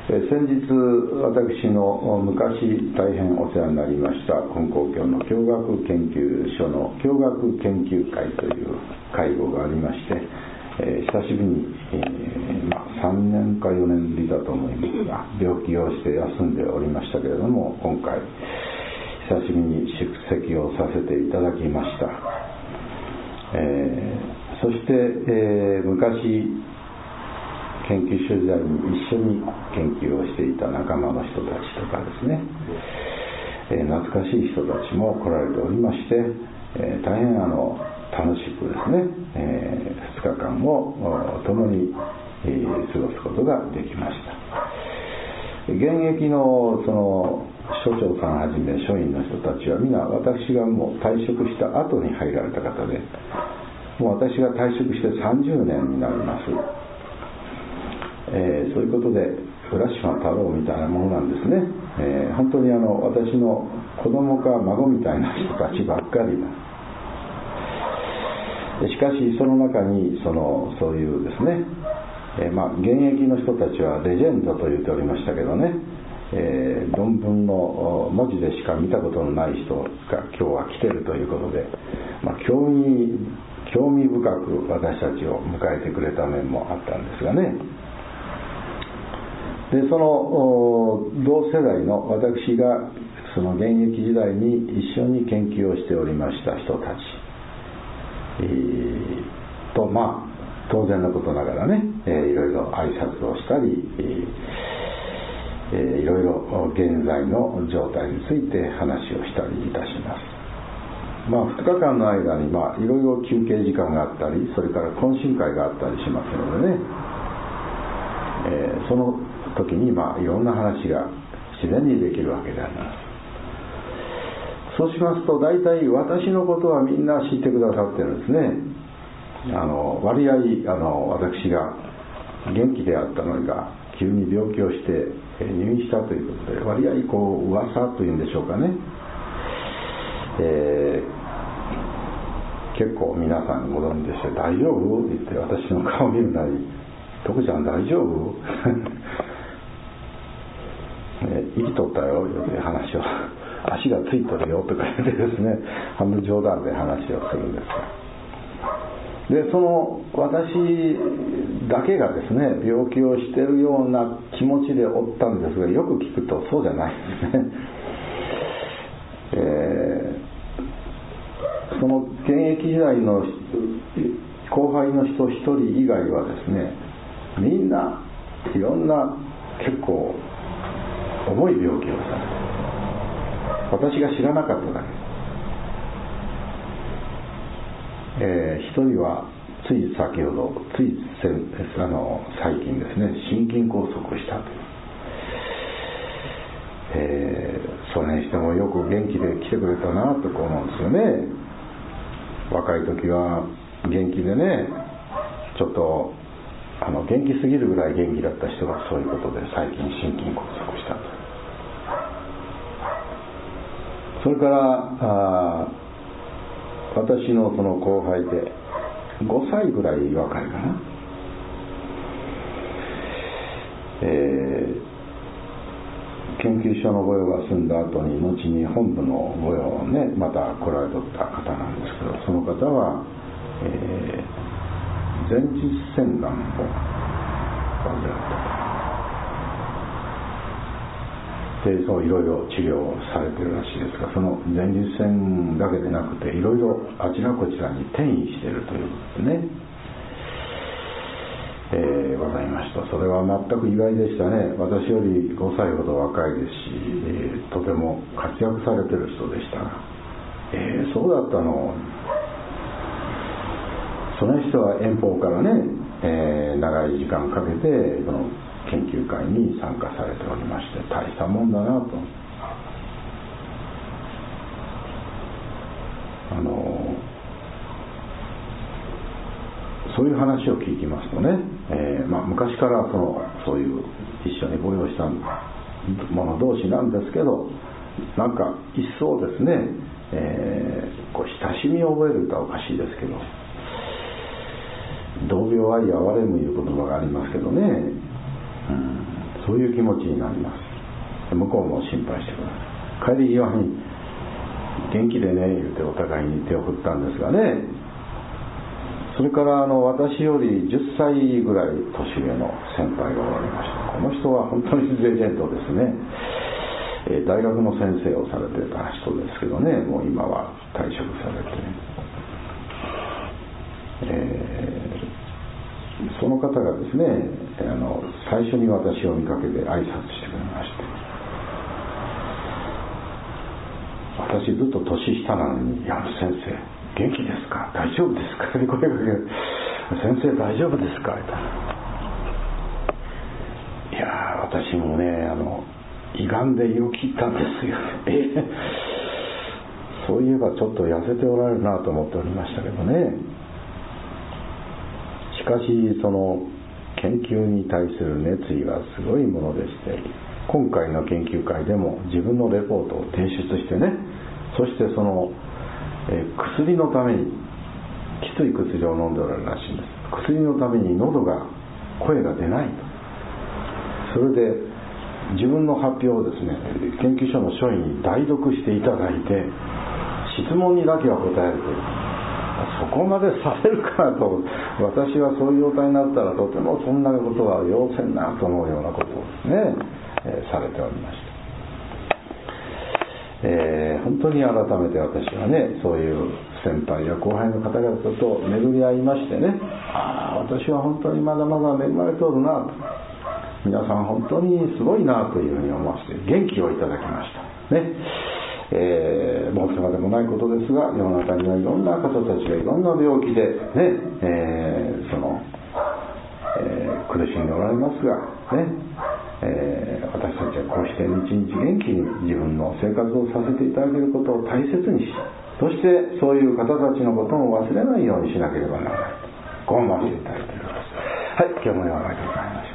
先日私の昔大変お世話になりました根高教の教学研究所の教学研究会という会合がありまして、久しぶりに、3年か4年ぶりだと思いますが、病気をして休んでおりましたけれども、今回久しぶりに出席をさせていただきました。そして、昔研究所時代に一緒に研究をしていた仲間の人たちとかですね、懐かしい人たちも来られておりまして、大変楽しくですね、2日間を共に過ごすことができました。現役のその所長さんはじめ所員の人たちは皆私がもう退職した後に入られた方で、もう私が退職して30年になります。そういうことで浦島太郎みたいなものなんですね。本当に私の子供か孫みたいな人たちばっかりだ。しかしその中にそういうですね、現役の人たちはレジェンドと言っておりましたけどね、論文の文字でしか見たことのない人が今日は来てるということで、興味深く私たちを迎えてくれた面もあったんですがね。でその同世代の私がその現役時代に一緒に研究をしておりました人たち、と当然のことながらね、いろいろ挨拶をしたり、いろいろ現在の状態について話をしたりいたします。2日間の間にいろいろ休憩時間があったり、それから懇親会があったりしますのでね、その時にいろんな話が自然にできるわけであります。そうしますと大体私のことはみんな知ってくださってるんですね。割合私が元気であったのが急に病気をして入院したということで、割合噂というんでしょうかね、結構皆さんご存知でして、大丈夫って言って私の顔を見るなり、徳ちゃん大丈夫生きとったよという話を、足がついとるよとか言ってですね、半分冗談で話をするんですが、でその私だけがですね病気をしているような気持ちでおったんですが、よく聞くとそうじゃないですね。その現役時代の後輩の人一人以外はですね、みんないろんな結構重い病気をされて、私が知らなかっただけ。一人はつい先ほど最近ですね、心筋梗塞をしたという、それにしてもよく元気で来てくれたなと思うんですよね。若い時は元気でね、ちょっと元気すぎるぐらい元気だった人がそういうことで最近心筋梗塞したと。それから私のその後輩で5歳ぐらい若いかな、研究所の御用が済んだ後に後に本部の御用をねまた来られとった方なんですけど、その方は、前立腺がんを患者だったと。でそういろいろ治療をされてるらしいですが、その前立腺だけでなくていろいろあちらこちらに転移しているということでね、ございました。それは全く意外でしたね。私より5歳ほど若いですし、とても活躍されてる人でしたが、そうだったの。その人は遠方からね、長い時間かけてこの研究会に参加されておりまして、大したもんだなと。そういう話を聞きますとね、昔からそういう一緒にご用意した者同士なんですけど、なんか一層ですね、親しみを覚えるとはおかしいですけど、同病愛憐れむいう言葉がありますけどね、 そういう気持ちになります。向こうも心配してください。帰り際に元気でね言うてお互いに手を振ったんですがね。それから私より10歳ぐらい年上の先輩がおられました。この人は本当にレジェンドですね。大学の先生をされてた人ですけどね、もう今は退職されて、その方がですね、最初に私を見かけて挨拶してくれまして、私ずっと年下なのに、いや先生元気ですか、大丈夫ですかって声かける。先生大丈夫ですかって。いや私もね胃がんで胃を切ったんですよ。そういえばちょっと痩せておられるなと思っておりましたけどね。しかしその研究に対する熱意はすごいものでして、今回の研究会でも自分のレポートを提出してね、そしてその薬のためにきつい薬を飲んでおられるらしいんです。薬のために喉が声が出ないと。それで自分の発表をですね、研究所の書院に代読していただいて、質問にだけは答えるという、そこまでされるかなと、私はそういう状態になったらとてもそんなことは要せんなと思うようなことをですね、されておりました。本当に改めて私はね、そういう先輩や後輩の方々と巡り合いましてね、私は本当にまだまだ恵まれておるなと、皆さん本当にすごいなというふうに思わせて元気をいただきましたね。申すまでもないことですが、世の中にはいろんな方たちがいろんな病気でね、苦しんでおられますがね、私たちはこうして日々元気に自分の生活をさせていただけることを大切にし、そしてそういう方たちのことも忘れないようにしなければならないと、こう思わせていただいております。はい、今日もよろしくお願いします。